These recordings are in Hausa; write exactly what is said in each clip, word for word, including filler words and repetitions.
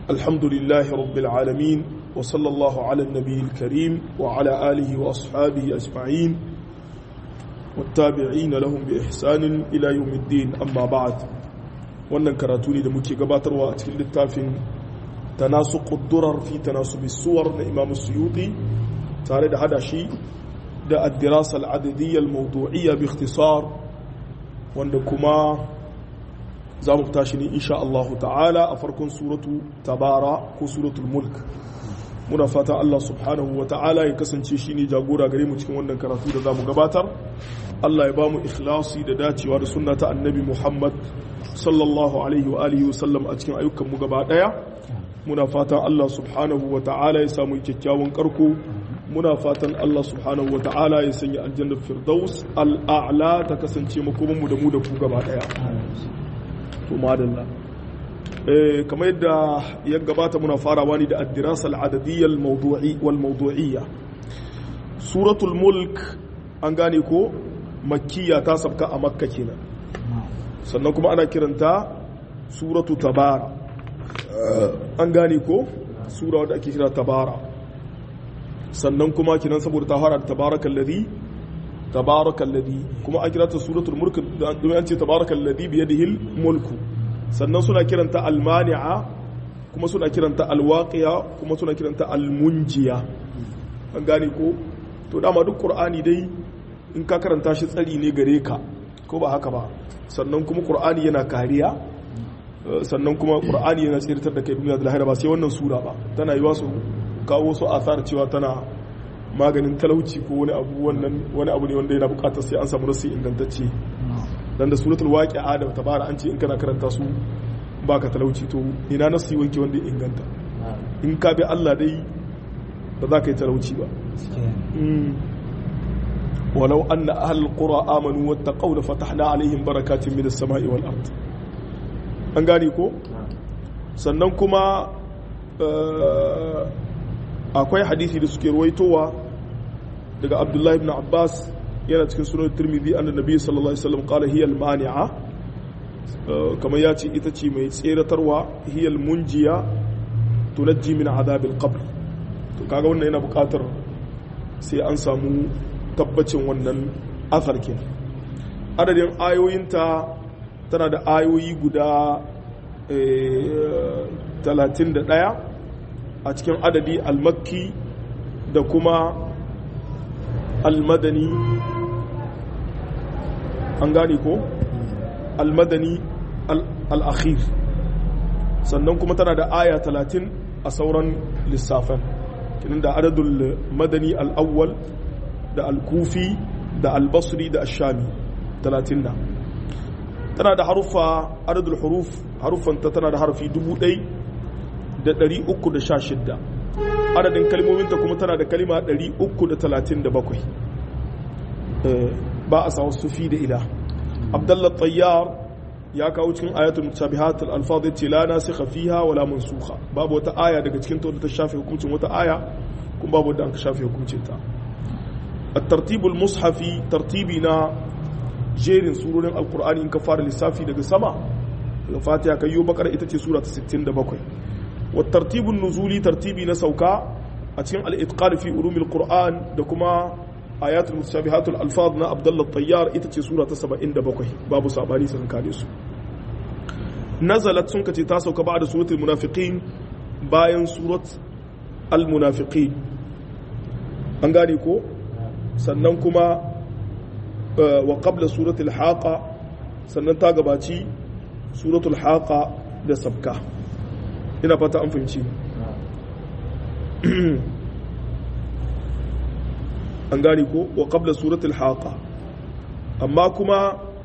الحمد لله رب العالمين وصلى الله على النبي الكريم وعلى آله وأصحابه أجمعين والتابعين لهم بإحسان إلى يوم الدين أما بعد wannan karatu ne da muke gabatarwa a cikin littafin tanasuqud durar fi tanasubi suwar na Imam Suyuti tare da hada shi da ad-dirasa al-adadiyya al-mawdu'iyya bi ikhtisar wanda kuma za mu tashi ne insha Allah ta'ala a farkon suratu tabara ko suratul mulk muna fata Allah subhanahu wa ta'ala ya kasance shine jagora gare mu cikin wannan karatu da zamu gabatar Allah ya ba mu ikhlasi da dacewa da sunna ta annabi Muhammad sallallahu alaihi wa alihi wa sallam a cikin ayyukan mu gaba daya muna fatan Allah subhanahu wa ta'ala ya samu kyakkyawan karko muna fatan Allah subhanahu wa ta'ala ya sanya aljannar firdaus al-a'la ta kasance makoman mu da mu da ku gaba daya to madalla eh kamar yadda ya gabata muna farawa ne da ad-dirasa al-adadiyya al-mawdu'i wal mawdu'iyya suratul mulk an gane ko makkiya ta sabka a makka kenan sannan kuma ana kiranta suratu tabara an gane ko sura wadda ake kira tabara sannan kuma kinan saboda ta fara da tabarakal ladhi tabarakal ladhi kuma an kiranta suratul mulk domin an ce tabarakal ladhi bi yadihi mulku sannan suna kiranta almani'a kuma suna kiranta alwaqiya kuma suna kiranta almunjiya an gane ko to dama duk qur'ani dai in ka karanta shi tsari ne gare ka ko ba haka ba sannan kuma qur'ani yana kariya sannan kuma qur'ani yana tsirtar da kai duniya da lahira ba sai wannan sura ba tana yi wasu kawo su asar cewa tana maganin talauci ko wani abu wannan wani abu ne wanda yana bukatar sai an samu nasi ingantacce dan da suratul waqi'a da tabara an ce in kana karanta su baka talauci to ina nasi wanke wanda ya inganta in ka bi Allah dai ba za ka yi talauci ba walau anna ahlul qura amanu wattaqaw la fatahna alaihim barakatin minas sama'i wal ard an gane ko sannan kuma akwai hadisi da suke ruwaitowa daga Abdullahi ibn Abbas yana cikin sunan Tirmidhi annabi sallallahu alaihi wasallam qala hiya al-mani'a kamar ya ce ita ce mai tseratarwa hiya al-munjiya tunajji min adhab al-qabr to kaga wannan yana buƙatar sai an samu tabbacin wannan athar kenan adadin ayoyinta tana da ayoyi guda talatin da ɗaya a cikin adadi al-makki da kuma al-madani an gane ko al-madani al-akhir sannan kuma tana da aya talatin a sauran lissafan kinin da adadul madani al-awwal da al-kufi da al-basri da al-shami talatin da tana da harufa adadul huruf harufanta tana da harfi dubu ɗaya da ɗari uku da sha shidda adadin kalmominta kuma tana da kalima ɗari uku da talatin da bakwai ba a sawa sufi da ila abdullah tayyar ya kawo cikin ayatul mutashabihat al-alfaz yace la nasikha fiha wala mansukha babu wata aya daga cikin ta ta shafe hukuncin wata aya kuma babu wanda aka shafe hukuncin ta at-tartibul mushafi tartibina jerin surorin alqur'ani in ka fara lissafi daga sama daga fatiha kayyo bakara ita ce sura ta sittin da bakwai wa tartibun nuzuli tartibi na sauka a cikin al-itqan fi ulumil qur'an da kuma ayatul mutashabihatul alfaz na abdullah tayyar ita ce sura ta saba'in da bakwai babu sabani sun kare su nazalat sun kace ta sauka ba da suratul munafiqin bayan surat al-munafiqin an gane ko sannan kuma wa qabla suratul haqa sannan ta gabaci suratul haqa da sabka ina fata an fahimci an gane ko wa qabla suratul haqa amma kuma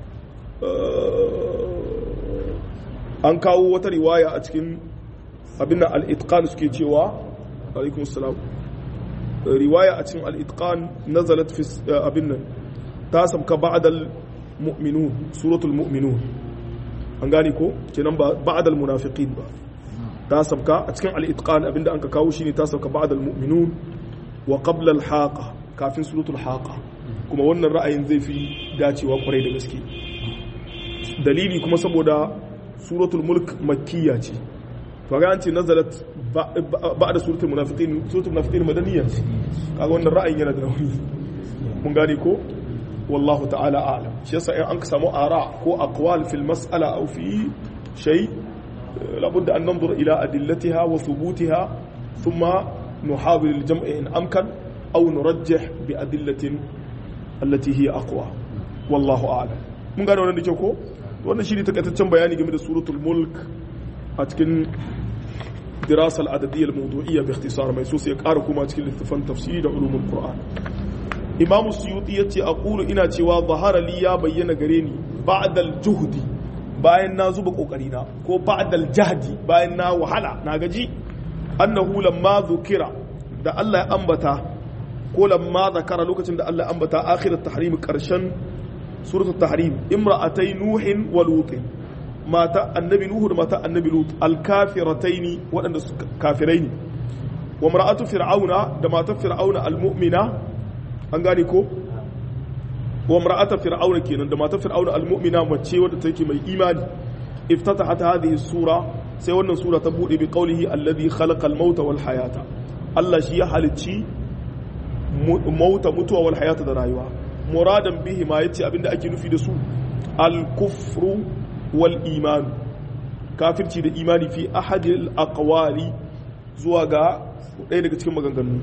an kawo wata riwaya a cikin abin al-itqan suke cewa alaikum assalam riwaya a cikin al-itqan nazalat fi abin nan ta sabka ba'da al-mu'minun suratul mu'minun an gane ko kenan ba ba'da al-munafiqin ba ta sabka a cikin al-itqan abinda an ka kawo shine ta sabka ba'da al-mu'minun wa qabla al-haqa kafin suratul haqa kuma wannan ra'ayin zai fi dacewa kwarai da gaske dalili kuma saboda suratul mulk makkiya ce to ga an ce nazalat ba'da suratul munafiqin suratul munafiqin madaniyya kaga wannan ra'ayin yana da nauyi mun gane ko wallahu ta'ala a'lam shi yasa in an ka samu ara ko aqwal fil mas'ala aw fi shay labud an nanzur ila adillatiha wa thubutiha thumma nuhawil al-jam' in amkan aw nurajjih bi adillatin allati hiya aqwa wallahu a'lam mun gane wannan dake ko wannan shi ne takaitaccen bayani game da suratul mulk a cikin dirasal adadiyya al-mawdu'iyya bi ikhtisar mai so sai ƙara kuma cikin littafin tafsiri da ulumul qur'an imam suyuti yace aqulu ina cewa zahara li ya bayyana gare ni ba'dal juhdi bayan na zuba kokari na ko ba'dal jahdi bayan na wahala na gaji annahu lamma dhukira da Allah ya ambata ko lamma zakara lokacin da Allah ya ambata akhirat tahrim karshen suratul tahrim imra'atay nuhin wa lut mata annabi nuhu da mata annabi lut al-kafirataini wadanda su kafiraini wa mar'atu fir'auna da mata fir'auna al-mu'mina an gane ko wa mar'atu fir'auna kenan da mata fir'auna al-mu'mina mace wadda take mai imani iftatahat hadhihi sura sai wannan sura ta bude bi qawlihi alladhi khalaqa al-mauta wal hayata Allah shi ya halicci mauta mutuwa wal hayata da rayuwa muradan bihi ma yace abinda ake nufi da su al-kufru wal iman kafirci da imani fi ahadil aqwali zuwa ga ɗaya daga cikin maganganu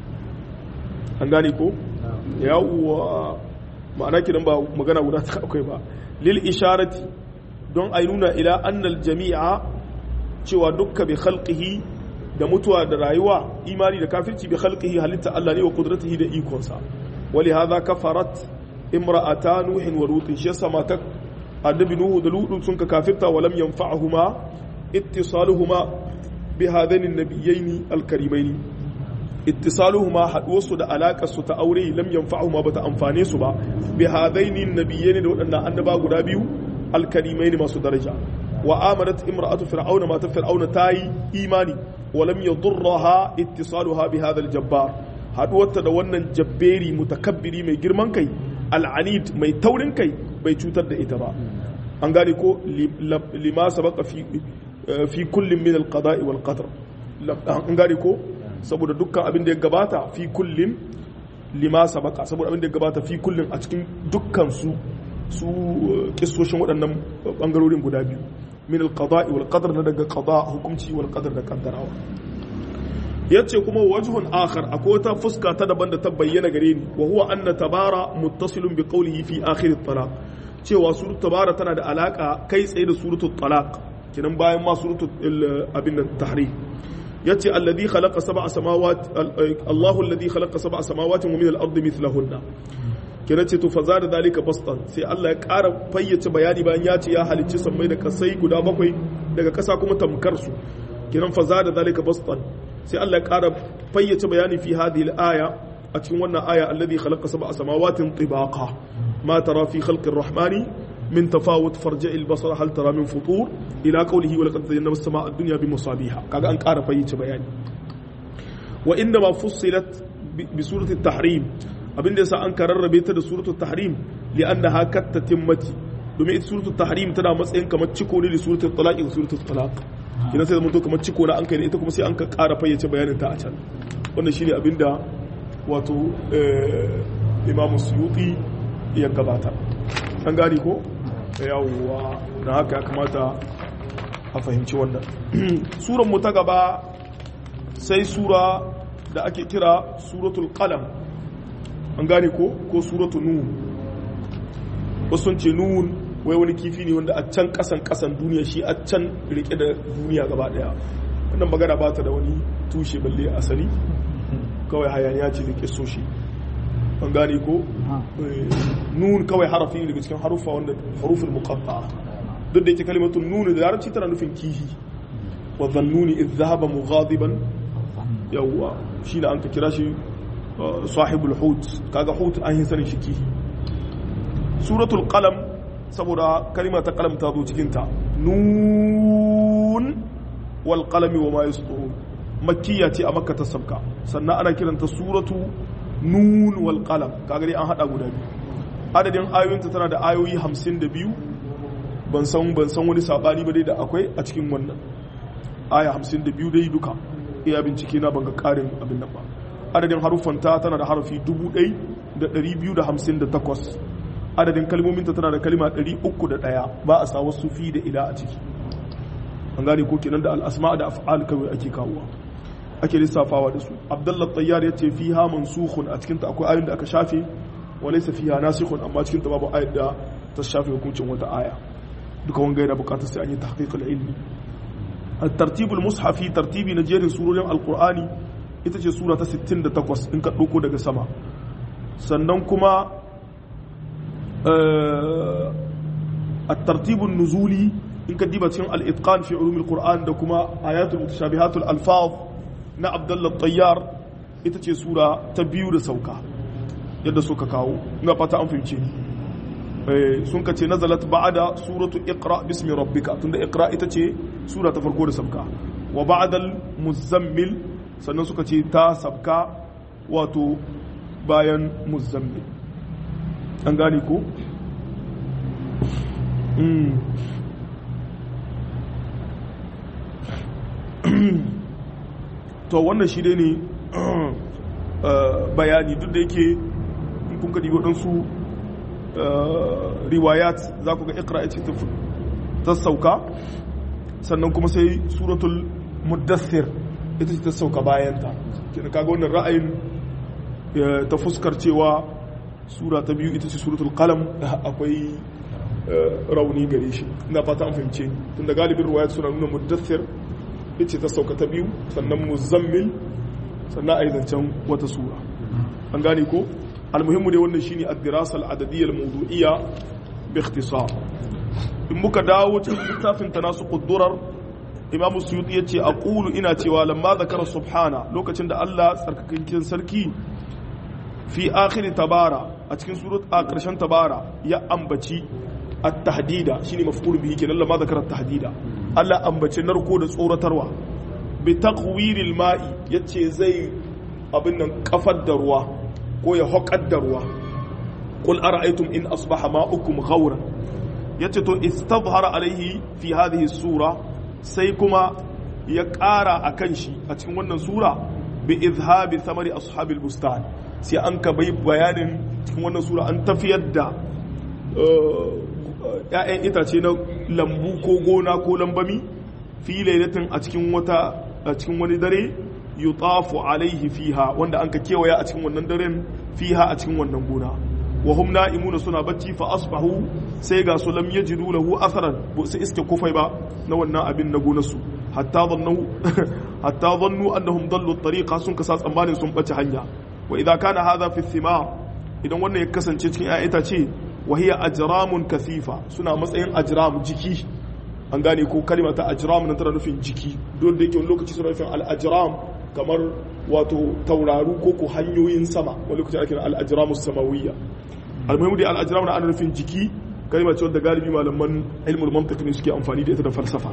an gane ko yawwa ma'ana kidan ba magana guda ta akwai ba lil isharati don ai nuna ila annal jami'a cewa dukka bi khalqihi da mutuwa da rayuwa imani da kafirci bi khalqihi halitta Allah ne wa qudratihi da ikonsa ولهذا كفرت امرأتا نوح ولوط شيسا ما تك النبي نوح ولوط سنك كافرتا ولم ينفعهما اتصالهما بهذين النبيين الكريمين اتصالهما حدوث da alaka su ta aure lam yanfa'uhuma bata amfane su ba بهذين النبيين da wadannan annaba guda biyu alkarimain masu daraja wa amanat imra'atu fir'auna ma ta fir'auna tayi imani ولم يضرها اتصالها بهذا الجبار haduwarta da wannan jabberi mutakabbiri mai girman kai al'anid mai taurin kai bai cutar da ita ba an gane ko lima sabaqa fi fi kullin min al-qada'i wal qadr an gane ko saboda dukkan abin da ya gabata fi kullin lima sabaqa saboda abin da ya gabata fi kullin a cikin dukkan su su kissoshin waɗannan bangarorin guda biyu min al-qada'i wal qadr na daga qada hukunci wal qadr da kaddarawa yace kuma wajhun akhar akwai wata fuska ta daban da ta bayyana gare ni wa huwa anna tabara muttasilun bi qawlihi fi akhir at-talaq cewa suratul tabara tana da alaka kai tsaye da suratul talaq kinan bayan ma suratul abin tahrim yace alladhi khalaqa sab'a samawati Allahu alladhi khalaqa sab'a samawati wa min al-ardi mithlahunna kinan ce to fa zada dalika bastan sai Allah ya ƙara fayyace bayani bayan ya ce ya halicci sammai da kasai guda bakwai daga kasa kuma tamkar su kinan fa zada dalika bastan sai Allah ya ƙara fayyace bayani fi hadhihi al-aya a cikin wannan aya alladhi khalaqa sab'a samawatin tibaqa ma tara fi khalqi ar-rahmani min tafawut farji' al-basar hal tara min futur ila qawlihi wa laqad zayyana as-samaa'a ad-dunya bi masabiha kaga an ƙara fayyace bayani wa inna ma fussilat bi surati at-tahrim abinda yasa an kararrabe ta da suratul tahrim li'annaha kattatimmati domin ita suratul tahrim tana matsayin kamar ciko ne da suratul talaq da suratul talaq idan sai zama to kamar ciko na an kai da ita kuma sai an ka ƙara fayyace bayanin ta a can wannan shine abinda wato Imam Suyuti ya gabata an gani ko yawwa na haka ya kamata a fahimci wannan suran mu ta gaba sai sura da ake kira suratul qalam an gane ko ko suratul nun wasu ce nun wai wani kifi ne wanda a can kasan kasan duniya shi a can rike da duniya gaba daya wannan magana ba ta da wani tushe balle asali kawai hayaniya ce da kisso shi an gane ko nun kawai harafi ne daga cikin harufa wanda harufin muqatta'a duk da yake kalimatun nun da larabci tana nufin kihi wa dhannuni idh dhahaba mughadiban yawwa shine an ka kira shi sahibul hut kaga hut an yi sanin shi kihi suratul qalam saboda kalima ta qalam ta zo cikin ta nun wal qalami wama yasturun makkiya ce a makka ta sabka sannan ana kiranta suratu nun wal qalam kaga dai an hada guda biyu adadin ayoyinta tana da ayoyi hamsin da biyu ban san ban san wani sabani ba dai da akwai a cikin wannan aya hamsin da biyu dai duka iya bincike na banga karin abin nan ba. Adadin haruffanta tana da harafi dubu ɗaya da ɗari biyu da hamsin da takwas. Adadin kalmominta tana da kalma ɗari uku da ɗaya, ba a sa wasu fi da ila a ciki. An gane ko kenan da al'asma da af'al kawai ake kawowa, ake lissafawa da su. Abdullah Tayyar ya ce fiha mansukhun, a cikinta akwai ayoyin da aka shafe, wa laysa fiha nasikhun, amma cikinta babu ayat da ta shafe hukuncin wata aya. Duka wanga yana bukatar sai an yi tahqiqul ilmi. الترتيب المصحفي ترتيبي نجير سورة القرآن ita ce sura ta sittin da takwas in ka ɗauko daga sama. Sannan kuma a tartibin nuzuli in ka diba cikin al'itqan fi ulumil qur'an da kuma ayatul mutashabihatul alfaz na Abdullah Tayyar ita ce sura ta biyu da sauka yadda suka kawo, ina fata an fahimce ni. Sun ka ce nazalat ba'da suratu iqra bismi rabbika, tunda iqra ita ce sura ta farko da sauka. Wa ba'dal muzammil, sannan suka ce ta sabka wato bayan muzammil. An gane ko? To wannan shi dai ne bayani, duk da yake in kun kadi waɗansu riwayat za ku ga ikra ce ta sauka, sannan kuma sai suratul muddathir ita ce ta sauka bayanta. Kina kaga wannan ra'ayin ta fuskar cewa sura ta biyu ita ce suratul qalam akwai rauni gare shi, ina fata an fahimce ni, tunda galibin riwayat suna nuna muddathir ita ce ta sauka ta biyu, sannan muzammil, sannan a yi zancen wata sura. An gane ko? Almuhimmu dai wannan shine ad-dirasa al-adadiyya al-mawdu'iyya bi ikhtisar. In muka dawo cikin littafin tanasuqud durar, Imam Suyuti yace aqulu, ina cewa lamma zakara subhana, lokacin da Allah tsarkakakken sarki fi akhir tabara, a cikin surat a karshen tabara ya ambaci at-tahdida, shine maf'ul bihi kenan, lamma zakara at-tahdida, Allah ambace narko da tsoratarwa. Bi taqwiril ma'i, yace zai abin nan kafar da ruwa ko ya haƙar da ruwa. Qul ara'aytum in asbaha ma'ukum ghawran, yace to istadhara alaihi fi hadhihi sura, sai kuma ya ƙara akan shi a cikin wannan sura bi izhabi thamari ashabil bustan, sai an ka bai bayanin cikin wannan sura an tafiyar da ƴaƴan itace na lambu ko gona ko lambami fi lailatin a cikin wata a cikin wani dare yutafu alaihi fiha, wanda an ka kewaya a cikin wannan daren fiha a cikin wannan gona. Wa hum na'imuna, suna bacci, fa asbahu, sai ga su lam yajidu lahu atharan, ba su iske kufai ba na wannan abin na gonar su, hatta dhannu hatta dhannu annahum dallu at-tariqa, sun kasa tsammanin sun bace hanya. Wa idza kana hadha fi thimar, idan wannan ya kasance cikin ayata ce, wa hiya ajramun kathifa, suna matsayin ajram jiki. An gane ko kalma ta ajram nan tana nufin jiki, don da yake wani lokaci suna nufin al-ajram kamar wato tauraru ko ko hanyoyin sama, wani lokaci ake al-ajramu samawiyya. Almuhimu dai al-ajram na ana nufin jiki, kalma ce wadda galibi malaman ilmul mantiq ne suke amfani da ita da falsafa.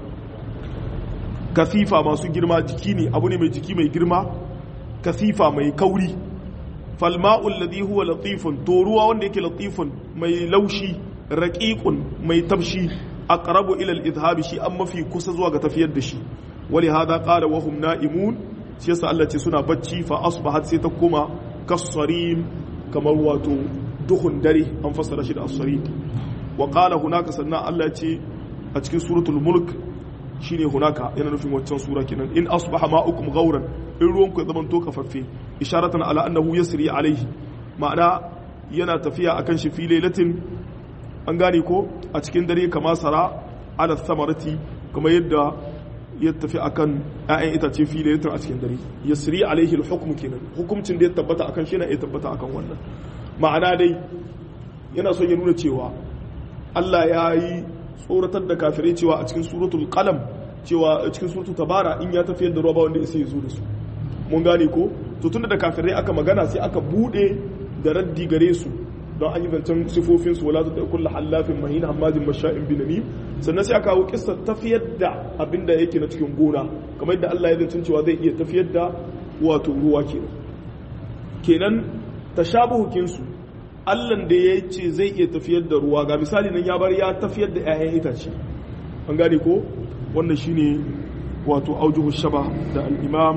Kathifa masu girma, jiki ne, abu ne mai jiki mai girma, kathifa mai kauri. Falma'u alladhi huwa latifun, to ruwa wanda yake latifun mai laushi, raqiqun mai tabshi, aqrabu ila al-idhhab, shi an mafi kusa zuwa ga tafiyar da shi. Wali hada qala wa hum na'imun, shi yasa Allah ce suna bacci, fa asbahat, sai ta koma kasarim, kamar wato duhun dare, an fassara shi da as-sarim. Wa qala hunaka, sannan Allah ce a cikin suratul mulk, shine hunaka yana nufin waccan sura kenan, in asbaha ma'ukum ghauran, in ruwan ku ya zaman to kafaffe, isharatan ala annahu yasri alaihi, ma'ana yana tafiya akan shi fi lailatin, an gane ko a cikin dare, kama sara ala samarati, kuma yadda ya tafi akan ƴaƴan itace fi lailatin a cikin dare. Yasri alaihi al-hukm kenan, hukuncin da ya tabbata akan shi na ya tabbata akan wannan. Ma'ana dai yana son ya nuna cewa Allah ya yi tsoratar da kafirai cewa a cikin suratul qalam, cewa a cikin suratul tabara in ya tafiyar da ruwa ba wanda sai ya zo da su. Mun gane ko? To tunda da kafirai aka magana, sai aka bude da raddi gare su, don an yi zancen sifofin su, wala ta kullu halafin mahin hamadin masha'in binani, sannan sai aka hawo kissa tafiyar da abinda yake na cikin gona, kamar yadda Allah ya zancen cewa zai iya tafiyar da wato ruwa kenan. Kenan tashabuhukin su, Allah da ya ce zai iya tafiyar da ruwa, ga misali nan ya bar ya tafiyar da ƴaƴan itace. An gane ko? Wannan shine wato aujuhu shaba da al-imam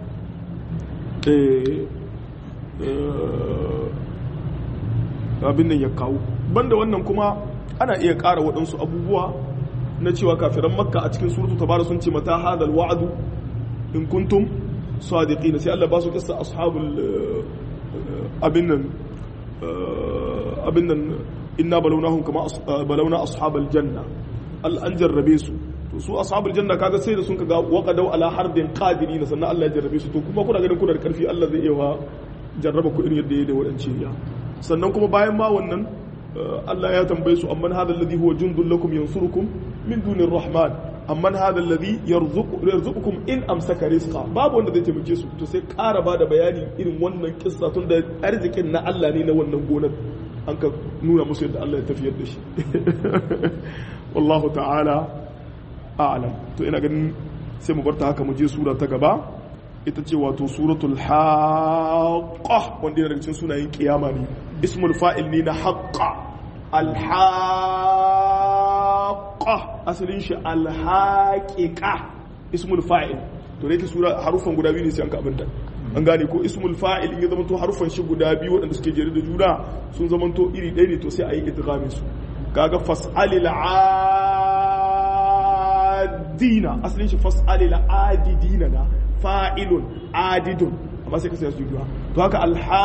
abin nan ya kawo. Banda wannan kuma ana iya ƙara waɗansu abubuwa na cewa kafiran makka a cikin suratu tabara sun ce mata hadal wa'adu in kuntum sadiqin, sai Allah ba su kissa ashabul abin nan abin nan inna balawnahum kama balawna ashabal janna, al an jarrabe su to su ashabul janna kaga sai da sun kaga waqadaw ala harbin qadirin sannan Allah ya jarrabe su, to kuma kuna ganin kuna da karfi Allah zai iya jarraba ku irin yadda ya da wadanci ya. Sannan kuma bayan ma wannan Allah ya tambaye su amman hadha alladhi huwa jundun lakum yansurukum min dunir rahman amman hadha alladhi yarzuqukum in amsaka rizqa, babu wanda zai taimake su. To sai ƙara bada bayani irin wannan kissa tun da arzikin na Allah ne na wannan gonar an ka nuna musu yadda Allah ya tafiyar da shi. Wallahu ta'ala a'lam. To ina ganin sai mu barta haka mu je sura ta gaba, ita ce wato suratul haqqah, wanda yana daga cikin sunayen kiyama ne. Ismul fa'il ne na haqqa, al-haqqah asalin shi al-haqiqa, ismul fa'il. To da yake sura harufan guda biyu ne sai an ka abinda an gane ko ismul fa'il in ya zama to harufan shi guda biyu waɗanda suke jere da juna sun zama to iri ɗaya ne, to sai a yi idghamin su. Kaga fas'alil adina asalin shi fas'alil adidina na fa'ilun adidun, amma sai ka sai su juna. To haka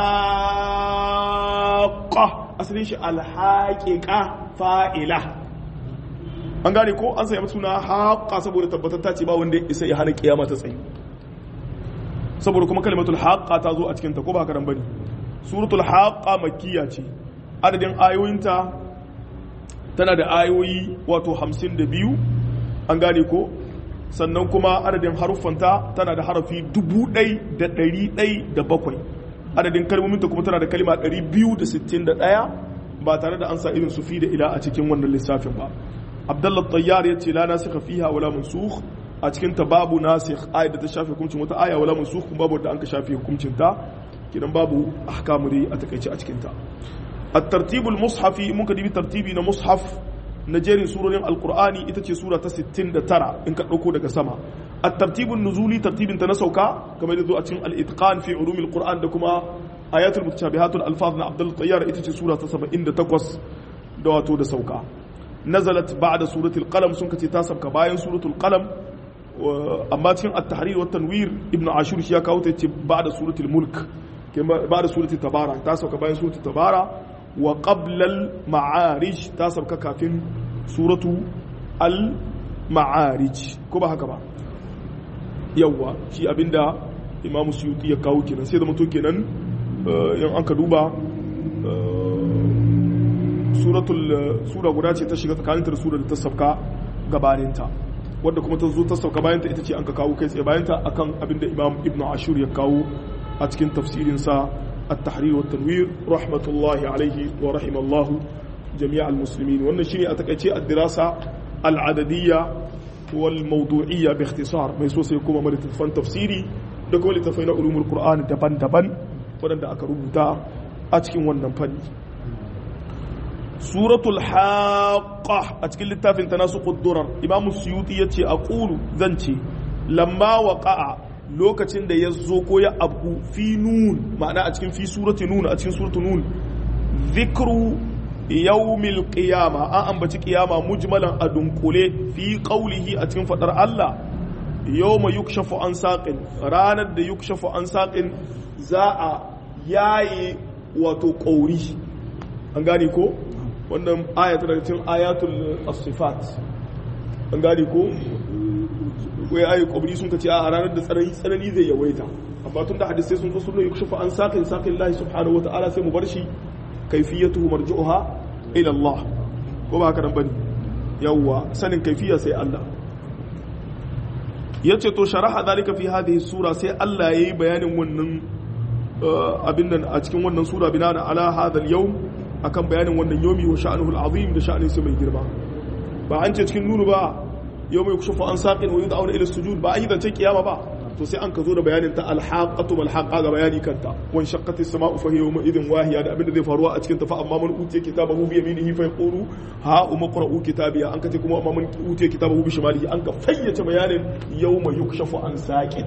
alhaqa asalin shi alhaqiqa fa'ila, an gane ko an sai suna haqa saboda tabbatar ta ce ba wanda isa ya hana kiyama ta tsayi, saboda kuma kalimatul haqa ta zo a cikin ta, ko ba haka nan bane. Suratul haqa makkiya ce, adadin ayoyinta tana da ayoyi wato hamsin da biyu, an gane ko. Sannan kuma adadin haruffanta tana da harafi dubu ɗai da ɗari ɗai da bakwai, adadin kalmominta kuma tana da kalma ɗari biyu da sittin da ɗaya, ba tare da an sa irin su fi da ila a cikin wannan lissafin ba. Abdullah Tayyar ya ce la nasikha fiha wala mansukh, a cikin ta babu nasikh, ayat da ta shafe hukuncin wata aya, wala mansukh kuma babu da an ka shafe hukuncin ta, kidan babu ahkamu dai a takeice a cikin ta. At-tartibul mushafi, mun ka dibi tartibi na mushaf na jerin surorin alkur'ani, ita ce sura ta sittin da tara in ka ɗauko daga sama. at-tartibun nuzuli, tartibin ta na sauka kamar yadda zo a cikin al-itqan fi ulumil qur'an da kuma ayatul mutashabihatul alfaz na Abdul Tayyar, ita ce sura ta saba'in da takwas da wato da sauka. Nazalat ba'da suratul qalam, sun kace ta sabka bayan suratul qalam, amma cikin at-tahrir wa tanwir ibnu ashur shi ya kawo ta ce ba'da suratul mulk, ba'da suratul tabara, ta sauka bayan suratul tabara. Wa qablal ma'arij, ta sabka kafin suratu al-ma'arij, ko ba haka ba? Yawwa shi abinda Imam Suyuti ya kawo kenan, sai da mutum kenan yan an ka duba suratul sura guda ce ta shiga tsakaninta da sura da ta sabka gabaninta, wadda kuma ta zo ta sauka bayanta ita ce an ka kawo kai tsaye bayanta akan abinda Imam Ibn Ashur ya kawo a cikin tafsirinsa التحرير والتنوير رحمة الله عليه ورحم الله جميع المسلمين. وأن شيء أتكأتي الدراسة العددية والموضوعية باختصار ما يسوى سيكون مرة فن تفسيري دكوا لتفين علوم القرآن دبن دبن ودن دا أكرمتا أتكين ونن فن. سورة الحاقة أتكين لتافن تناسق الدرر، إمام السيوطي يتي أقول ذنتي لما وقع lokacin da ya zo ko ya abu fi nun, ma'ana a cikin fi surati nun, a cikin suratu nun, zikru yawmil qiyama, an ambaci qiyama mujmalan a dunkule fi qawlihi a cikin fadar Allah yawma yukshafu an saqin, ranar da yukshafu an saqin za a yayi wato kauri, an gane ko wannan aya ta daga cikin ayatul as-sifat, an gane ko ko ya ayi kabri sun kace a ranar da tsanani tsanani zai yawaita, amma tun da hadisi sun zo sun yi kushufa an saqin saqin Allah subhanahu wataala sai mu bar shi kayfiyatuhu marju'uha ila Allah, ko ba haka nan bane? Yawwa sanin kayfiya sai Allah yace to sharaha dalika fi hadhihi sura, sai Allah yayi bayanin wannan abin nan a cikin wannan sura binana ala hadha al-yawm, akan bayanin wannan yomi wa sha'anuhu al-azim, da sha'anin sa mai girma. Ba an ce cikin nunu ba yau mai kushufa an saƙin wa yi da'auna ila sujud, ba a yi zancen kiyama ba, to sai an ka zo da bayanin ta alhaqatu mal haqa ga bayani kanta wan shaqqatis sama'u fa hiya idhin wahiya da abinda zai faruwa a cikin ta fa amma man utiya kitabahu bi yaminihi fa yaqulu ha umqra'u kitabiya an kace kuma amma man utiya kitabahu bi shimalihi an ka fayyace bayanin yawma yukshafu an saqin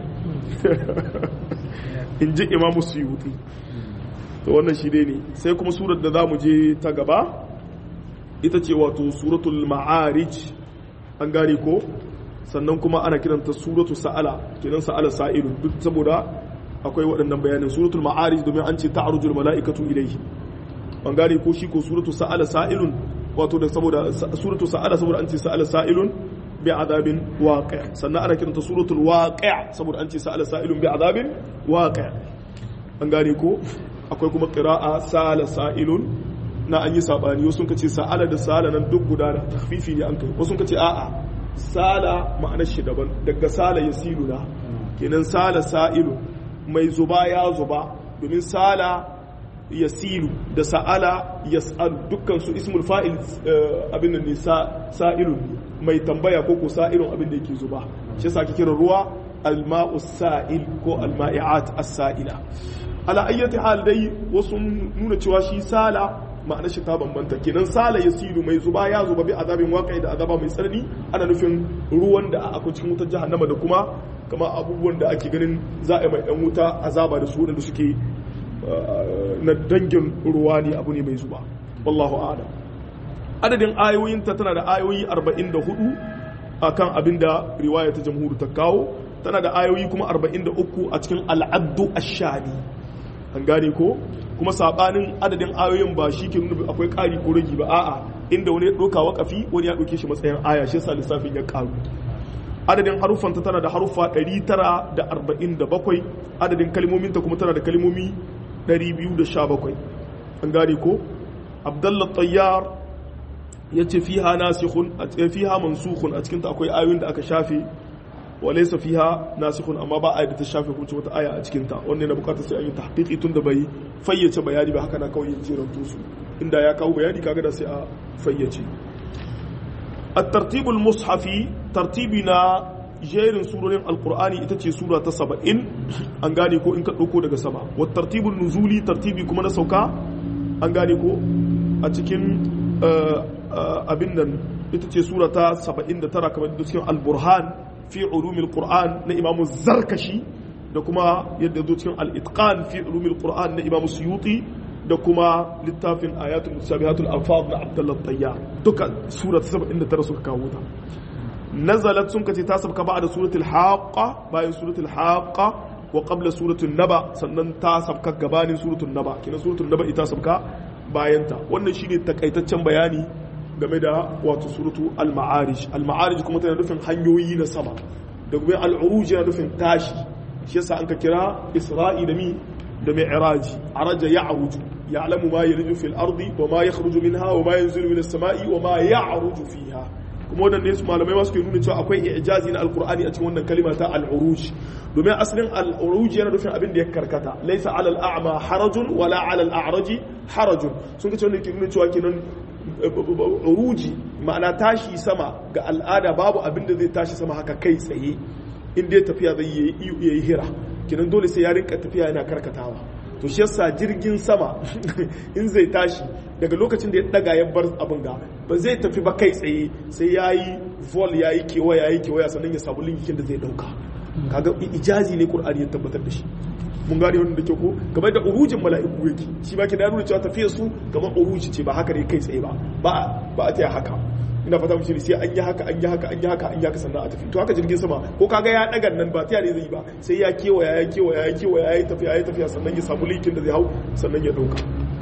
inji imamu suyuti to wannan shi dai ne sai kuma surar da zamu je ta gaba ita ce wato suratul ma'arij an gane ko sannan kuma ana kiranta suratu sa'ala kenan sa'ala sa'ilun duk saboda akwai waɗannan bayanin suratul ma'arij domin an ce ta'arujul mala'ikatu ilayhi an gane ko shi ko suratu sa'ala sa'ilun wato da saboda suratu sa'ala saboda an ce sa'ala sa'ilun bi azabin waqi' sannan ana kiranta suratul waqi' saboda an ce sa'ala sa'ilun bi azabin waqi' an gane ko akwai kuma qira'a sa'ala sa'ilun na an yi sabani wasu sun kace sa'ala da sa'ala nan duk guda da takhfifi ne an kai wasu sun kace a'a sala ma'anar shi daban daga sala yasilu na kenan sala sa'ilu mai zuba ya zuba domin sala yasilu da sa'ala yas'al dukkan su ismul fa'il abin da ne sa'ilun mai tambaya ko ko sa'ilun abin da yake zuba shi yasa ake kira ruwa alma'u sa'il ko alma'i'at as-sa'ila ala ayyati hal dai wasu nuna cewa shi sala ma'anar shi ta bambanta kenan sala yasilu mai zuba ya zuba bi azabin waƙi da azaba mai tsanani ana nufin ruwan da akwai cikin wutar jahannama da kuma kama abubuwan da ake ganin za a yi mai dan wuta azaba da su wanda suke na dangin ruwa ne abu ne mai zuba wallahu a'lam adadin ayoyin ta tana da ayoyi arba'in da hudu akan abinda riwaya ta jamhur ta kawo tana da ayoyi kuma arba'in da uku a cikin al'addu ash-shani an gane ko kuma sabanin adadin ayoyin ba shi ke nuna akwai ƙari ko ragi ba a'a inda wani ya ɗauka waƙafi wani ya ɗauke shi matsayin aya shi yasa lissafin ya ƙaru adadin haruffanta tana da haruffa ɗari tara da arba'in da bakwai adadin kalmominta kuma tana da kalmomi ɗari biyu da sha bakwai an gane ko abdullah tayyar ya ce fiha nasikhun fiha mansukhun a cikinta akwai ayoyin da aka shafe wa laysa fiha nasikhun amma ba ayat da ta shafe kuma wata aya a cikin ta wannan na bukatar sai an yi tahqiqi tun da bai fayyace bayani ba haka na kawai yin jiran su inda ya kawo bayani kaga da sai a fayyace at-tartib al-mushafi tartibina jerin surorin alqur'ani ita ce sura ta saba'in an gane ko in ka dauko daga sama wa tartibun nuzuli tartibi kuma na sauka an gane ko a cikin abin nan ita ce sura ta saba'in da tara kamar da cikin al-burhan fi ulumil qur'an na imamu zarkashi da kuma yadda zo cikin al-itqan fi ulumil qur'an na imamu suyuti da kuma littafin ayatul musabihatul alfaz na abdullah tayyar duka sura ta saba'in da tara suka kawo ta nazalat sun kace ta sabka ba da suratul haqqa bayan suratul haqqa wa qabla suratul naba sannan ta sabka gabanin suratul naba kina suratul naba ita sabka bayan ta wannan shine takaitaccen bayani game da wato suratu al-ma'arij al-ma'arij kuma tana nufin hanyoyi na sama da kuma al-uruj yana nufin tashi shi yasa an ka kira isra'i da mi da mi'raji araja ya'ruju ya'lamu ma yaliju fil ardi wa ma yakhruju minha wa ma yanzilu minas sama'i wa ma ya'ruju fiha kuma wadanne su malamai ma suke nuna cewa akwai i'jazi na al-qur'ani a cikin wannan kalima ta al-uruj domin asalin al-uruj yana nufin abin da ya karkata laysa 'ala al-a'ma harajun wala 'ala al-a'raji harajun sun ce wannan ke nuna cewa kenan uruji ma'ana tashi sama ga al'ada babu abin da zai tashi sama haka kai tsaye inda ya tafiya zai yi hira kinan dole sai ya rinka tafiya yana karkatawa to shi yasa jirgin sama in zai tashi daga lokacin da ya daga ya bar abin ga ba zai tafi ba kai tsaye sai ya yi vol ya yi kewaya ya yi kewaya sannan ya samu linkin da zai dauka kaga ijazi ne qur'ani ya tabbatar da shi mun gane wannan da ke ko kamar da urujin mala'iku yake shi ba ke da nuna cewa tafiyar su kamar uruji ce ba haka ne kai tsaye ba ba ba a taya haka ina fata mushi sai an yi haka an yi haka an yi haka an yi haka sannan a tafi to haka jirgin sama ko kaga ya daga nan ba taya ne zai yi ba sai ya kewaya ya kewaya ya kewaya ya tafiya ya tafiya sannan ya samu linkin da zai hau sannan ya dauka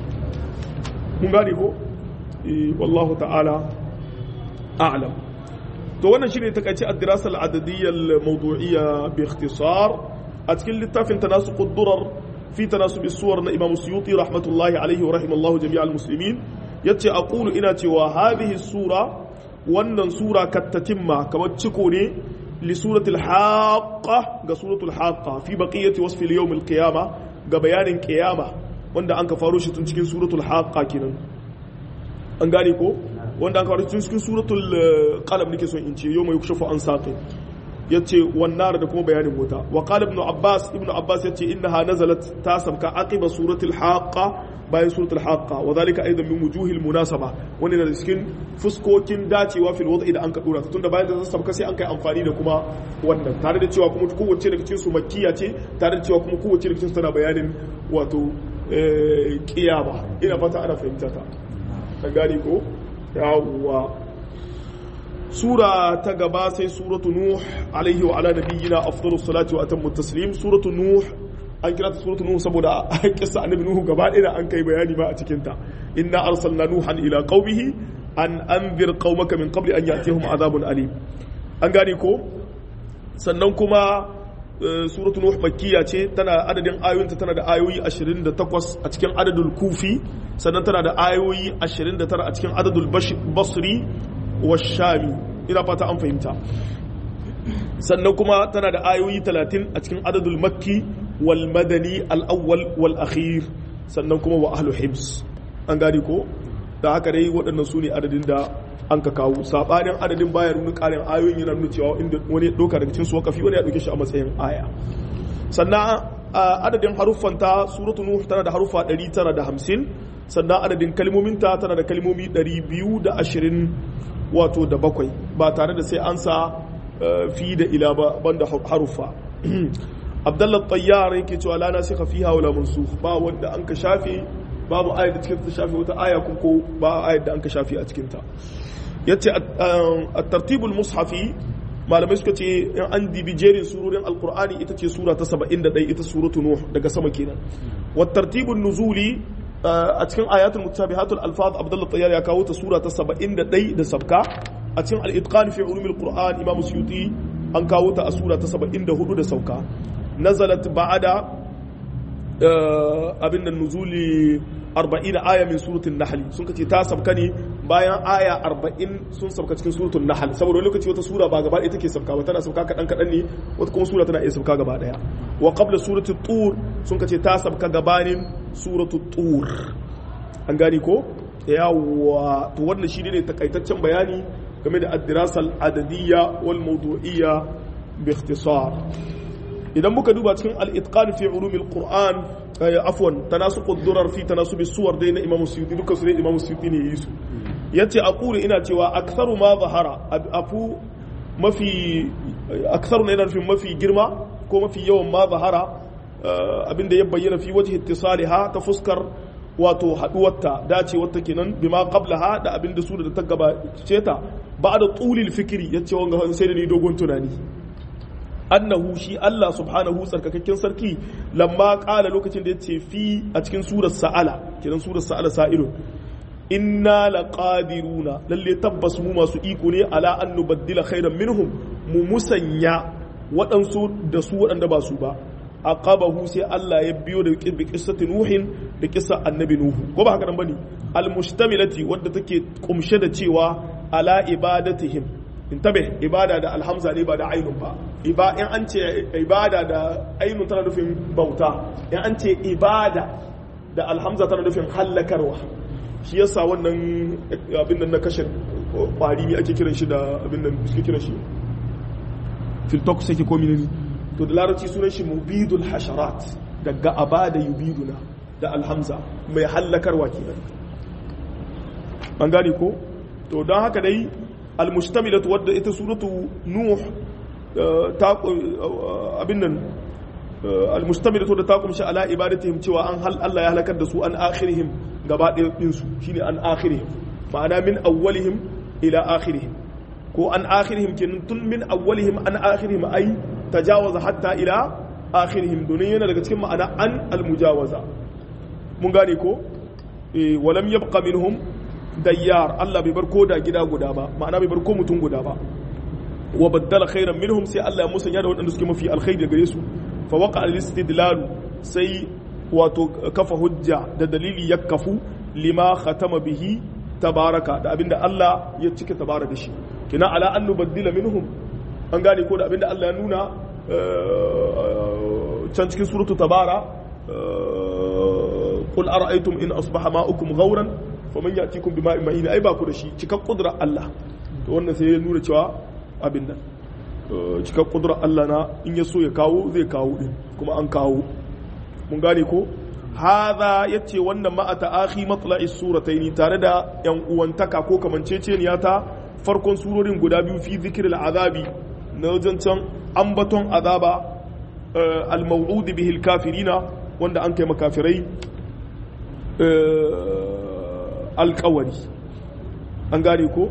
mun gane ko eh wallahu ta'ala a'lam to wannan shine takaice ad-dirasa al-adadiyya al-mawdu'iyya bi ikhtisar a cikin littafin tanasuqud durar fi tanasub as-suwar na Imam Suyuti rahmatullahi alayhi wa rahimallahu jami'al muslimin yace aqulu ina cewa hadhihi sura wannan sura kattatimma kamar ciko ne li suratul haqqa ga suratul haqqa fi baqiyati wasf al-yawm al-qiyama ga bayanin qiyama wanda an ka faro shi tun cikin suratul haqqa kenan an gane ko wanda an faro shi tun cikin suratul qalam nake son in ce yawma yukshafu an saqi yace wannan da kuma bayanin wuta wa qala ibn abbas ibn abbas yace innaha nazalat ta sabka aqiba suratul haqqa bayan suratul haqqa wa zalika aidan min wujuhil munasaba wani da cikin fuskokin dacewa fil wada'i da an ka dora tunda bayan da sabka sai an kai amfani da kuma wannan tare da cewa kuma kowace daga cikin su makkiya ce tare da cewa kuma kowace daga cikin su tana bayanin wato kiyama ina fata ana fahimta ta ka gani ko yawwa sura ta gaba sai suratu nuh alaihi wa ala nabiyyina afdalus salati wa atammu taslim suratu nuh an kira ta suratu nuh saboda kissa annabi nuhu gaba ɗaya an kai bayani ba a cikin ta inna arsalna nuhan ila qaumihi an anzir qaumaka min qabli an ya'tihum adhabun alim an gane ko sannan kuma suratu nuh makkiya ce tana adadin ayoyinta tana da ayoyi ashirin da takwas a cikin adadul kufi sannan tana da ayoyi ashirin da tara a cikin adadul basri wa shami ina fata an fahimta sannan kuma tana da ayoyi talatin a cikin adadul makki wal madani al-awwal wal akhir sannan kuma wa ahlu hibs an gane ko da haka dai waɗannan su ne adadin da an ka kawo sabanin adadin baya nuna ƙarin ayoyin yana nuna cewa inda wani ɗauka daga cikin su wakafi wani ya ɗauke shi a matsayin aya sannan adadin haruffanta suratu nuh tana da haruffa ɗari tara da hamsin sannan adadin kalmominta tana da kalmomi ɗari biyu da ashirin wato da bakwai ba tare da sai an sa fi da ila ba banda haruffa abdullah tayyar yake cewa la nasikha fiha wala mansukh ba wanda an ka shafe babu ayat da cikin ta shafe wata aya ko ba ayat da an ka shafe a cikin ta yace at-tartibul mushafi malamai suka ce in an dibi jerin surorin alqur'ani ita ce sura ta saba'in da ɗaya ita suratu nuh daga sama kenan wat tartibun nuzuli a cikin ayatul mutabihatul alfaz abdullah tayyar ya kawo ta sura ta saba'in da ɗaya da sabka a cikin al-itqan fi ulumil qur'an imam suyuti an kawo ta a sura ta saba'in da hudu da sauka nazalat ba'da abin nan nuzuli arba'in aya min suratul nahl sun kace ta sabka ne bayan aya arba'in sun sabka cikin suratul nahl saboda lokaci wata sura ba gaba ɗaya take sabka ba tana sabka kadan kadan ne wata kuma sura tana iya sabka gaba daya wa qabla suratul tur sun kace ta sabka gabanin suratul tur an gani ko yawa to wannan shi ne takaitaccen bayani game da ad-dirasa al-adadiyya wal mawdu'iyya bi ikhtisar idan muka duba cikin al-itqan fi ulumil qur'an afwan tanasuq ad-durar fi tanasub as-suwar dai na imam suyuti dukkan su ne imam suyuti ne yi su yace aqulu ina cewa aktharu ma zahara afu mafi aktharu ne yana nufin mafi girma ko mafi yawan ma zahara abinda ya bayyana fi wajhi ittisaliha ta fuskar wato haduwarta dacewarta kenan bima qablaha da abinda su da ta gabace ta ba'da tulil fikri yace wanga sai da ni dogon tunani annahu shi Allah subhanahu tsarkakakken sarki lamma kala lokacin da yace fi a cikin surar sa'ala kiran surar sa'ala sa'ilun inna laqadiruna lalle tabbas mu masu iko ne ala an nubaddila khairan minhum mu musanya waɗansu da su waɗanda ba su ba aqabahu sai Allah ya biyo da qissati nuhin da qissa annabi nuhu ko ba haka nan bane almustamilati wadda take kumshe da cewa ala ibadatihim intabe ibada da alhamza ne ba da ainun ba iba in an ce ibada da ainun tana nufin bauta in an ce ibada da alhamza tana nufin hallakarwa shi yasa wannan abin nan na kashe kwari ne ake kiran shi da abin nan suke kiran shi filtok sai ke komini to da larabci sunan shi mubidul hasharat daga abada yubiduna da alhamza mai hallakarwa kenan an gane ko to don haka dai almustamilatu wadda ita suratu nuh ta abin nan almustamilatu da ta kumshi ala ibadatihim cewa an hal Allah ya halakar da su an akhirihim gaba ɗaya din su shine an akhirihim ma'ana min awwalihim ila akhirihim ko an akhirihim kenan tun min awwalihim an akhirihim ay tajawaza hatta ila akhirihim domin yana daga cikin ma'ana an almujawaza mun gane ko eh walam yabqa minhum dayyar Allah bai bar koda gida guda ba ma'ana bai bar ko mutum guda ba wa baddala khairan minhum sai Allah ya musanya da waɗanda suke mafi alkhairi gare su fa waqa al-istidlal sai wato kafa hujja da dalili ya kafu lima khatama bihi tabaraka da abinda Allah ya cike tabaraka da shi kina ala an nubaddila minhum an gane ko da abinda Allah ya nuna can cikin suratu tabara qul ara'aytum in asbaha ma'ukum ghawran faman ya'tikum bima'in ma'in ai ba ku da shi cikan kudrar Allah to wannan sai ya nuna cewa abin nan cikar kudurar Allah na in ya so ya kawo zai kawo din kuma an kawo mun gane ko hadha yace wannan ma ta'akhi matla'is suratayn tare da yan uwantaka ko kamanceceniya ta farkon surorin guda biyu fi zikril azabi na wajen ambaton azaba al-maw'ud bihi al-kafirina wanda an kai makafirai alƙawari an gane ko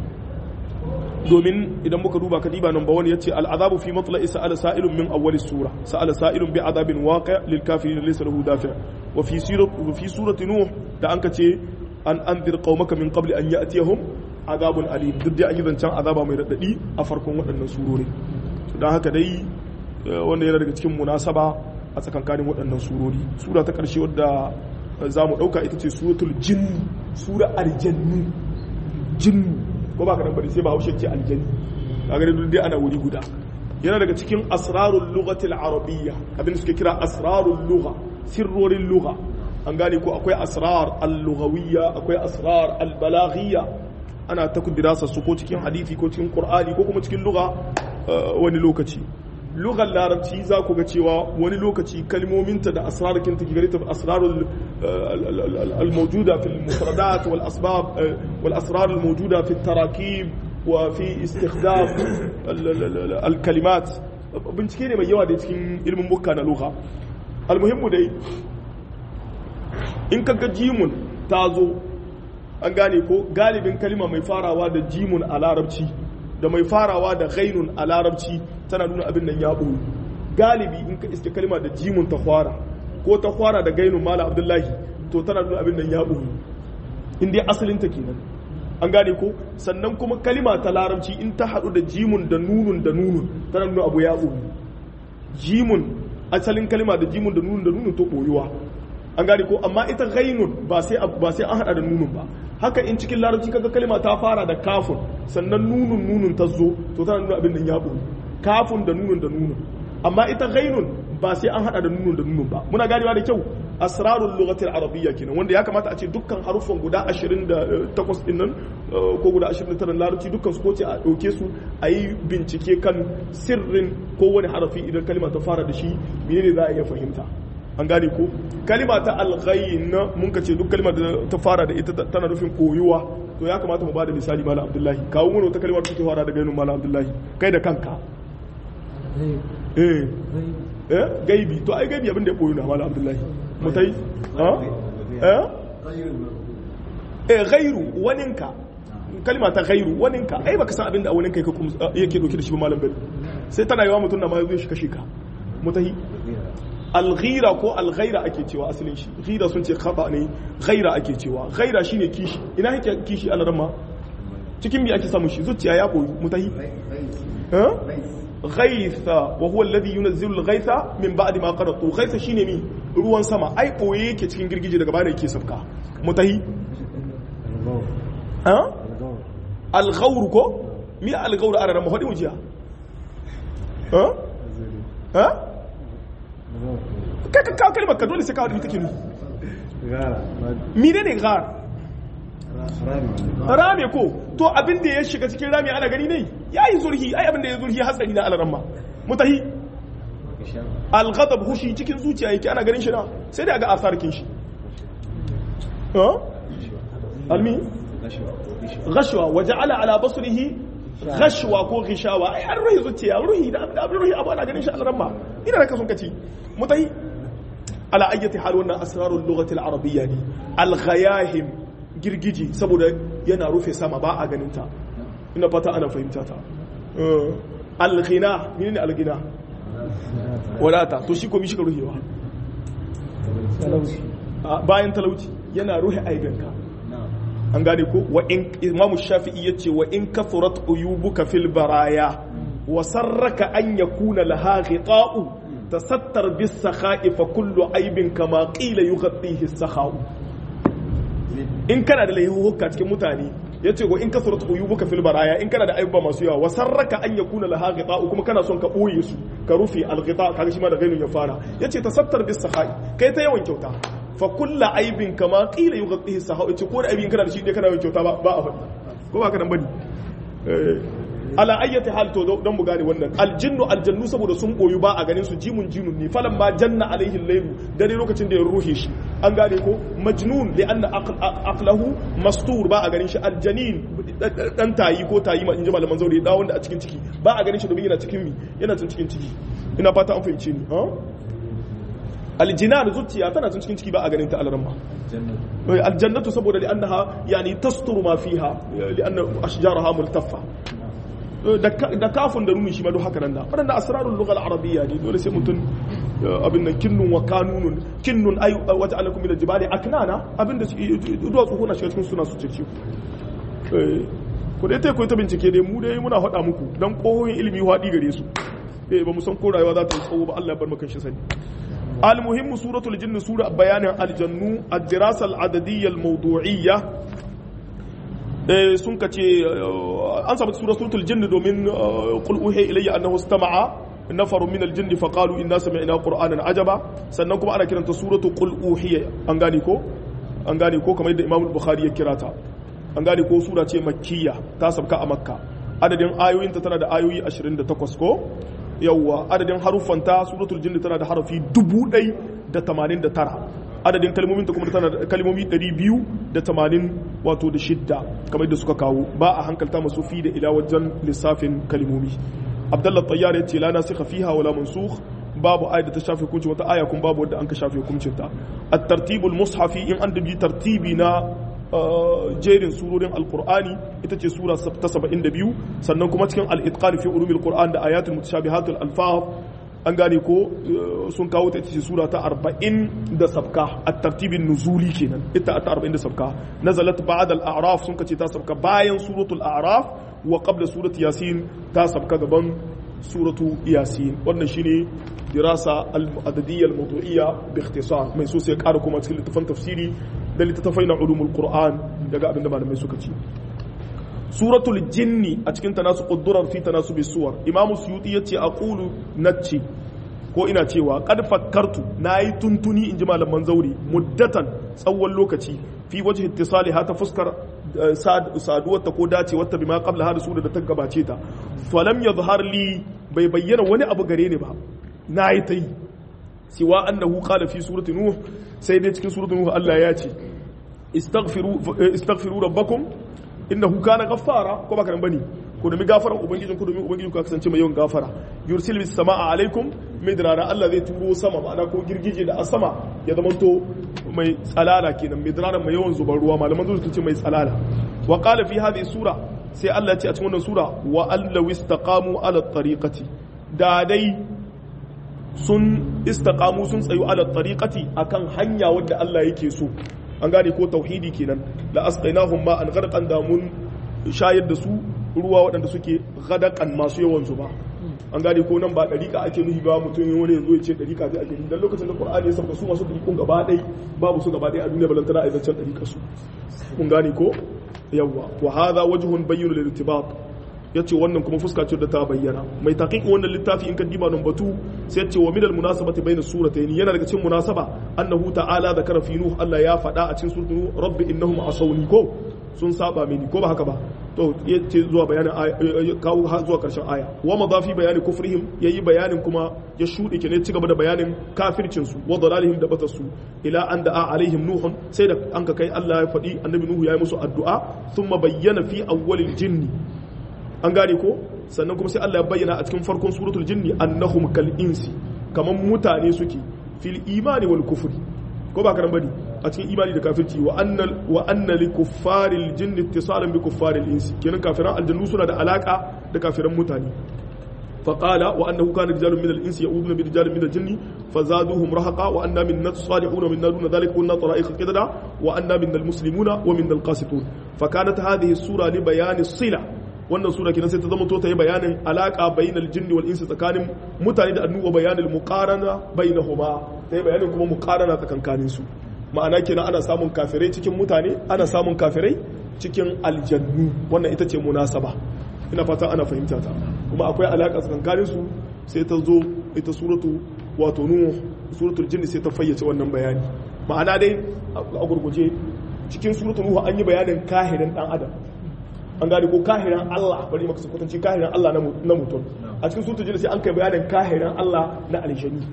domin idan muka duba kadiba number one yace al'azabu fi matla'i sa'ala sa'ilun min awwal sura sa'ala sa'ilun bi adabin waqi' lil kafirin laysa lahu dafi' wa fi surati fi surati nuh da anka ce an anzir qaumaka min qabli an ya'tiyahum azabun alim duk da an yi zancan azaba mai radadi a farkon waɗannan surori dan haka dai wanda yana daga cikin munasaba a tsakankanin waɗannan surori sura ta ƙarshe wadda zamu dauka ita ce suratul jinn sura aljannu jinnu ko ba ka nan bari sai ba haushe ce aljanni kaga dai dai ana wuri guda yana daga cikin asrarul lughati al-arabiyya abin da suke kira asrarul lugha sirrorin lugha an gane ko akwai asrar al-lughawiyya akwai asrar al-balaghiyya ana ta kudirasa su ko cikin hadisi ko cikin qur'ani ko kuma cikin lugha wani lokaci lughar larabci za ku ga cewa wani lokaci kalmominta da asrarkin take gare ta asrarul al-mawjuda fil mufradat wal asbab wal asrar al-mawjuda fi tarakib wa fi istikhdam al-kalimat bincike ne mai yawa da cikin ilmin bukka na lugha al-muhimmu dai in kaga jimun tazo an gane ko galibin kalma mai farawa da jimun a larabci da mai farawa da ghainun a larabci tana nuna abin nan ya ɓoye galibi in ka iske kalma da jimun ta fara ko ta fara da gainun mala abdullahi to tana nuna abin nan ya ɓoye in dai asalin ta kenan an gane ko sannan kuma kalma ta larabci in ta haɗu da jimun da nunun da nunun tana nuna abu ya ɓoye jimun asalin kalma da jimun da nunun da nunun to ɓoyuwa an gane ko amma ita ghainun ba sai ba sai an hada da nunun ba haka in cikin larabci kaga kalma ta fara da kafun sannan nunun nunun ta zo to tana nuna abin nan ya ɓoye kafun da nunun da nunun amma ita ghainun ba sai an hada da nunun da nunun ba muna ganewa da kyau asrarul lughatil arabiyya kenan wanda ya kamata a ce dukkan haruffan guda ashirin da takwas din nan ko guda ashirin da tara larabci dukkan su ko ce a dauke su a yi bincike kan sirrin kowane harafi idan kalma ta fara da shi menene za a iya fahimta an gane ko kalima ta alghayn mun ka ce duk kalmar da ta fara da ita tana nufin koyuwa to ya kamata mu bada misali malam abdullahi kawo mana wata kalmar da take fara da gainun malam abdullahi kai da kanka eh eh gaibi to ai gaibi abin da ya koyu na malam abdullahi mutai ha eh eh ghairu waninka kalma ta ghairu waninka ai baka san abin da waninka yake dauke da shi ba malam bello sai tana yawa mutun na ma zai shi kashe ka mutai alghira ko alghaira ake cewa asalin shi ghira sun ce khata ne ghaira ake cewa ghaira shine kishi ina yake kishi alaramma cikin me ake samu shi zuciya ya koyi mutahi eh ghaitha wa huwa alladhi yunzilu alghaitha min ba'di ma qaratu ghaitha shine mi ruwan sama ai koye yake cikin girgije daga baya yake safka mutahi eh alghawr ko mi alghawr alaramma hadi mujiya eh eh kai ka kawo kalmar ka dole sai kawo da take nufi mine ne gara rame ko to abin da ya shiga cikin rami ana gani ne ya yi zurhi ai abin da ya zurhi hatsari na alaramma mutahi al-ghadab hushi cikin zuciya yake ana ganin shi na sai dai ga asarkin shi almi ghashwa waja'ala ala basrihi ghashwa ko ghishawa ai an ruhi zuciya ruhi da abin ruhi abu ana ganin shi alaramma ina da kason kaci mutahi ala ayyati hal wannan asrarul lughati al-arabiyya ne al-ghayahim girgiji saboda yana rufe sama ba a ganin ta ina fata ana fahimta ta al-ghina menene al-ghina wadata to shi ko mi shi ka ruhewa bayan talauci yana ruhe aiganka an gane ko wa in imamu shafi'i yace wa in kathurat uyubuka fil baraya wa sarraka an yakuna laha ghiqa'u tasattar bis sakha'i fa kullu aibin kama qila yughaddihi as-sakha'u in kana da laihuka cikin mutane yace go in kasrat uyubuka fil baraya in kana da aiba masu yawa wasarraka an yakuna laha ghita'u kuma kana son ka boye su ka rufe al-ghita' kaga shi ma da gainin ya fara yace tasattar bis sakha'i kai ta yawan kyauta fa kullu aibin kama qila yughaddihi as-sakha'u yace ko da aibin kana da shi dai kana yawan kyauta ba ba a faɗi ko ba ka nan bane ala ayyati hal to dan mu gane wannan aljinnu aljannu saboda sun boyu ba a ganin su jimun jinun ne falan ma janna alaihi al-layl dare lokacin da ya ruhe shi an gane ko majnun li anna aqlahu mastur ba a ganin shi aljanin dan tayi ko tayi ma inji malaman zaure da wanda a cikin ciki ba a ganin shi domin yana cikin mi yana cikin ciki ina fata an fahimce ni ha aljinan zuciya tana cikin ciki ba a ganin ta alaramma aljannatu saboda li annaha yani tasturu ma fiha li anna ashjaraha multaffa da kafin da nuni shi ma duk haka nan da wadanda asrarul lugha al-arabiyya ne dole sai mutun abin nan kinnun wa kanunun kinnun ay waja'alakum min al-jibali aknana abin da duwatsu kuna shiga cikin suna su cece ku dai tai ku ta bincike dai mu dai muna faɗa muku dan kohoyin ilimi hadi gare su eh ba mu san ko rayuwa za ta tsawo ba Allah ya bar maka shi sani المهم سورة الجن سورة بيان الجنو الدراسة العددية الموضوعية سنكة أنصبت سورة سورة الجن دومين قل أوحي إلي أنه استمع نفر من الجن فقالوا إنا سمعنا قرآنا عجبا سننكم أنا كرنت سورة قل أوحي أنغانيكو أنغانيكو كما يدى إمام البخاري كراتا أنغانيكو سورة مكية تاسبك أمكة عدد آيوين تتنا آيوي أشرين تقوس كو yawwa adadin haruffanta suratul jinni tana da harafi dubu ɗai da tamanin da tara adadin kalmomin ta kuma tana da kalmomi ɗari biyu da tamanin wato da shidda kamar da suka kawo ba a hankalta masu fi da ila wajen lissafin kalmomi abdullah tayyar ya ce la nasikha fiha wala mansukh babu ayat da ta shafe hukuncin wata aya kun babu wadda an ka shafe hukuncin ta at-tartibul mushafi in an dabi tartibi na jerin surorin alkur'ani ita ce sura ta saba'in da biyu sannan kuma cikin al'itqan fi ulumil qur'an da ayatul mutashabihatul alfaz an gane ko sun kawo ta ita ce sura ta arba'in da sabka at-tartibin nuzuli kenan ita ta arba'in da sabka nazalat ba'da al-a'raf sun kace ta sabka bayan suratul a'raf wa qabla surati yasin ta sabka gaban suratu yasin wannan shine dirasa al-adadiyya al-mawdu'iyya bi ikhtisar mai so sai ƙara kuma cikin littafin tafsiri da littafai na ulumul qur'an daga abinda malamai suka ce suratul jinni a cikin tanasu quddurar fi tanasubi suwar imam suyuti yace aqulu nacci ko ina cewa qad fakkartu nayi tuntuni inji malaman zauri muddatan tsawon lokaci fi wajhi ittisaliha ta fuskar saduwarta ko dacewarta bima qabla hada sura da ta gabace ta falam yadhhar li bai bayyana wani abu gare ni ba nayi tai siwa annahu qala fi surati nuh sai dai cikin surati nuh Allah ya ce istaghfiru istaghfiru rabbakum innahu kana ghaffara ko baka bane ko da mi gafaran ubangijin ku domin ubangijin ku kasance mai yawan gafara yursil bis samaa alaikum midrara Allah zai turo sama ma'ana ko girgije da a sama ya zamanto mai tsalala kenan midrara mai yawan zubar ruwa malaman zuwa ce mai tsalala wa qala fi hadhihi sura sai Allah ya ce a cikin wannan sura wa allaw istaqamu ala tariqati da dai sun istaqamu sun tsayu ala tariqati akan hanya wadda Allah yake so an gane ko tauhidi kenan la asqainahum ma an gharqan da mun shayar da su ruwa waɗanda suke gadakan masu yawan zuba an gane ko nan ba dariƙa ake nuhi ba mutum wani yanzu ya ce dariƙa zai ake nuhi dan lokacin da Qur'ani ya sauka su masu dariƙun gaba ɗai babu su gaba ɗai a duniya balantana a zancen dariƙa su kun gane ko yawwa wa hadha wajhun bayyinul irtibat yace wannan kuma fuska ce da ta bayyana mai taqiqin wannan littafi in ka diba nan batu sai yace wa minal munasabati bayna suratayn yana daga cikin munasaba annahu ta'ala zakara fi nuh Allah ya faɗa a cikin suratul nuh rabbi innahum asawni ko sun saba mini ko ba haka ba to yace zuwa bayanin kawo zuwa karshen aya wa madafi bayani kufrihim yayi bayanin kuma ya shude ke ne ci gaba da bayanin kafircin su wa dalalihim da batarsu ila an da'a alaihim nuhun sai da an ka kai Allah ya faɗi annabi nuhu yayi musu addu'a thumma bayyana fi awwalil jinni an gane ko sannan kuma sai Allah ya bayyana a cikin farkon suratul jinni annahum kal insi kaman mutane suke fil imani wal kufri ko ba karan bane a cikin imani da kafirci wa annal wa anna li kuffaril jinni ittisalan bi kuffaril insi kenan kafiran aljannu suna da alaka da kafiran mutane فقال وانه كان رجال من الانس يؤذون برجال من الجن فزادوهم رهقا وان منا الصالحون ومنا دون ذلك كنا طرائق قددا وان منا المسلمون ومنا القاسطون فكانت هذه السوره لبيان الصله wannan sura kenan sai ta zama to ta yi bayanin alaka bainal jinni wal insi tsakanin mutane da annuwa bayanil muqarana bainahuma ta yi bayanin kuma muqarana tsakankanin su ma'ana kenan ana samun kafirai cikin mutane ana samun kafirai cikin aljannu wannan ita ce munasaba ina fata ana fahimta ta kuma akwai alaka tsakankanin su sai ta zo ita suratu wato nuh suratul jinni sai ta fayyace wannan bayani ma'ana dai a gurguje cikin suratul nuh an yi bayanin kahirin dan adam an gane ko kahiran Allah bari maka kwatanci kahiran Allah na mutum a cikin suratul jin sai an kai bayanin kahiran Allah na aljani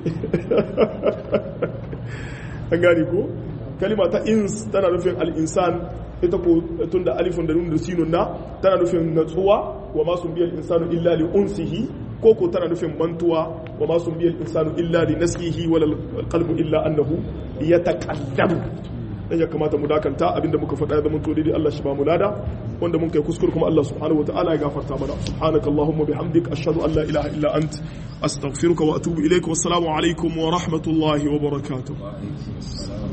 an gane ko kalima ta ins tana nufin al-insan ita ko tunda alifun da nun da sinun na tana nufin natsuwa wa ma sun biyal insanu illa li unsihi ko ko tana nufin mantuwa wa ma sun biyal insanu illa li nasihi wal qalbu illa annahu yataqallabu dan ya kamata mu dakanta abinda muka faɗa ya zama to dai Allah shi ba mu lada wanda mun kai kuskure kuma Allah subhanahu wataala ya gafarta mana subhanakallahumma bihamdik ashhadu an la ilaha illa ant astaghfiruka wa atubu ilaik wassalamu alaikum wa rahmatullahi wa barakatuh